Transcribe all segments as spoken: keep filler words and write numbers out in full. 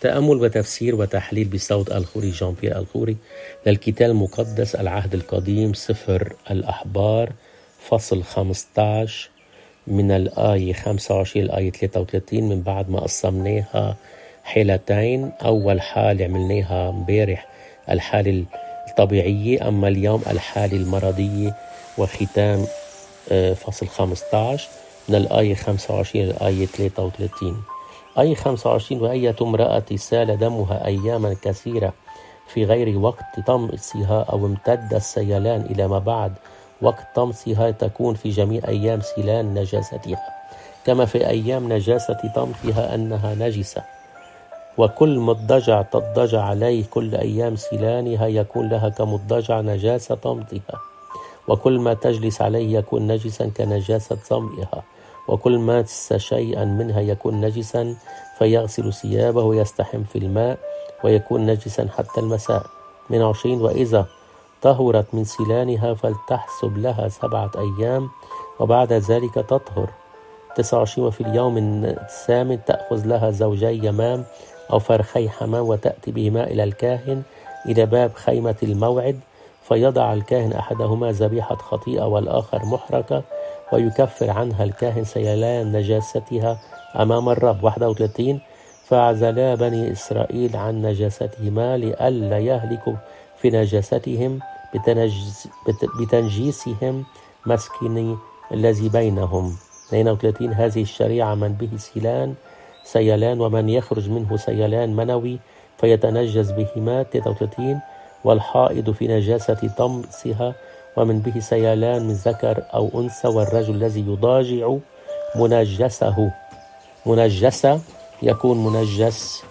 تأمل وتفسير وتحليل بصوت الخوري جان بيير الخوري للكتاب المقدس العهد القديم سفر الأحبار فصل خمسة عشر من الآية خمسة وعشرين الآية ثلاثة وثلاثين. من بعد ما قسمناها حالتين، أول حالة عملناها امبارح الحالة الطبيعية، أما اليوم الحالة المرضية، وختام فصل خمسة عشر من الآية خمسة وعشرين الآية ثلاثة وثلاثين. آية خمسة وعشرين: وأية امرأة سال دمها أياما كثيرة في غير وقت طمسها أو امتد السيلان إلى ما بعد وقت طمسها تكون في جميع أيام سيلان نجاستها كما في أيام نجاسة طمسها أنها نجسة، وكل مضجع تضجع عليه كل أيام سيلانها يكون لها كمضجع نجاسة طمسها، وكل ما تجلس عليه يكون نجسا كنجاسة ظمئها، وكل ما تس شيئا منها يكون نجسا فيغسل ثيابه ويستحم في الماء ويكون نجسا حتى المساء. من عشرين: وإذا طهرت من سيلانها فلتحسب لها سبعة أيام وبعد ذلك تطهر. تسعة وعشرين: وفي اليوم الثامن تأخذ لها زوجي يمام أو فرخي حمام وتأتي بهما إلى الكاهن إلى باب خيمة الموعد، فيضع الكاهن أحدهما ذبيحة خطيئة والآخر محرقة، ويكفر عنها الكاهن سيلان نجاستها أمام الرب. واحد وثلاثين: فاعزلا بني إسرائيل عن نجاستهما لئلا يهلكوا في نجاستهم بتنجس بتنجيسهم مسكني الذي بينهم. اثنين وثلاثين: هذه الشريعة من به سيلان سيلان ومن يخرج منه سيلان منوي فيتنجس بهما. ثلاثة وثلاثين: والحائض في نجاسة طمسها ومن به سيلان من ذكر أو أنثى، والرجل الذي يضاجع منجسه منجسة يكون منجس.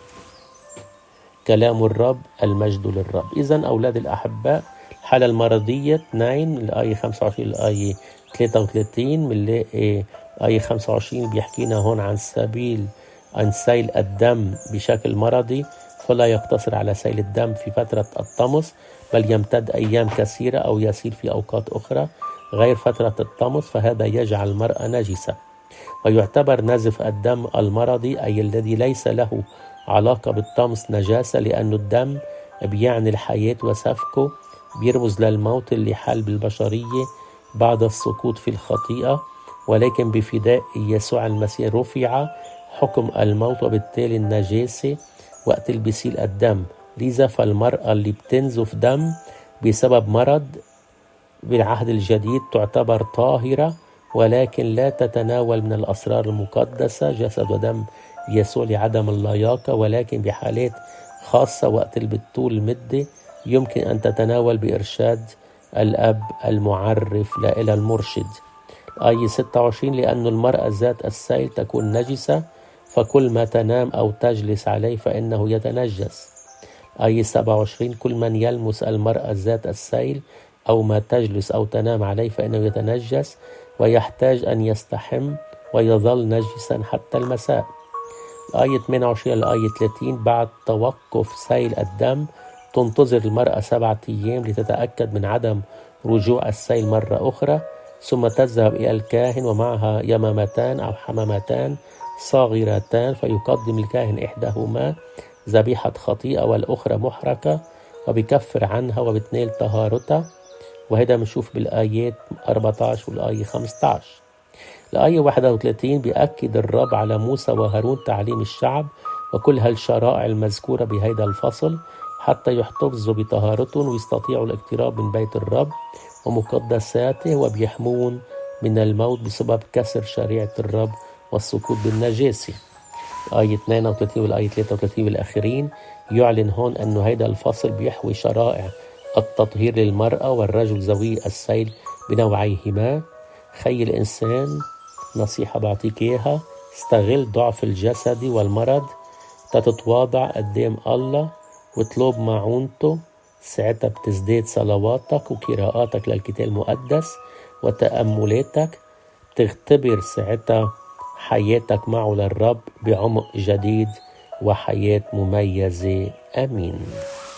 كلام الرب، المجد للرب. إذن أولاد الأحباء، الحالة المرضية اثنين من الآية خمسة وعشرين الآية ثلاثة وثلاثين، بنلاقي آية خمسة وعشرين بيحكينا هون عن سبيل عن سيل الدم بشكل مرضي، فلا يقتصر على سيل الدم في فترة الطمس، بل يمتد أيام كثيرة أو يسير في أوقات أخرى غير فترة الطمس، فهذا يجعل المرأة نجسة. ويعتبر نزف الدم المرضي أي الذي ليس له علاقة بالطمس نجاسة، لأن الدم بيعني الحياة وسفكه بيرمز للموت اللي حل بالبشرية بعد السقوط في الخطيئة، ولكن بفداء يسوع المسيح رفع حكم الموت وبالتالي النجاسة وقت اللي بيسيل الدم. لذا فالمرأة اللي بتنزف دم بسبب مرض بالعهد الجديد تعتبر طاهرة، ولكن لا تتناول من الأسرار المقدسة جسد ودم يسوع لعدم اللياقة، ولكن بحالات خاصة وقت اللي بتطول المدة يمكن أن تتناول بإرشاد الأب المعرف لا إلى المرشد. آية ستة وعشرين: لأن المرأة ذات السيل تكون نجسة، فكل ما تنام أو تجلس عليه فإنه يتنجس. آية سبعة وعشرين: كل من يلمس المرأة ذات السيل أو ما تجلس أو تنام عليه فإنه يتنجس ويحتاج أن يستحم ويظل نجسا حتى المساء. آية ثمانية وعشرين الآية ثلاثين: بعد توقف سيل الدم تنتظر المرأة سبعة أيام لتتأكد من عدم رجوع السيل مرة أخرى، ثم تذهب إلى الكاهن ومعها يمامتان أو حمامتان صغيرتان، فيقدم الكاهن إحداهما ذبيحة خطيئة والأخرى محرقة وبيكفر عنها وبتنال طهارتها. وهذا بنشوف بالآيات أربعة عشر والآية خمسة عشر. الآية واحد وثلاثين: بيأكد الرب على موسى وهارون تعليم الشعب وكل هالشرائع المذكورة بهذا الفصل حتى يحتفظوا بطهارتهم ويستطيعوا الاقتراب من بيت الرب ومقدساته وبيحمون من الموت بسبب كسر شريعة الرب والسقوط بالنجاسة. آية اثنين وثلاثين والآية ثلاثة وثلاثين والآخرين يعلن هون أن هذا الفصل بيحوي شرائع التطهير للمرأة والرجل ذوي السيل بنوعيهما. خي الإنسان، نصيحة بعطيك إياها، استغل ضعف الجسد والمرض تتواضع قدام الله وطلب معونته، ساعتها بتزداد صلواتك وقراءاتك للكتاب المقدس وتأملاتك، تختبر ساعتها حياتك معه للرب بعمق جديد وحياة مميزة. آمين.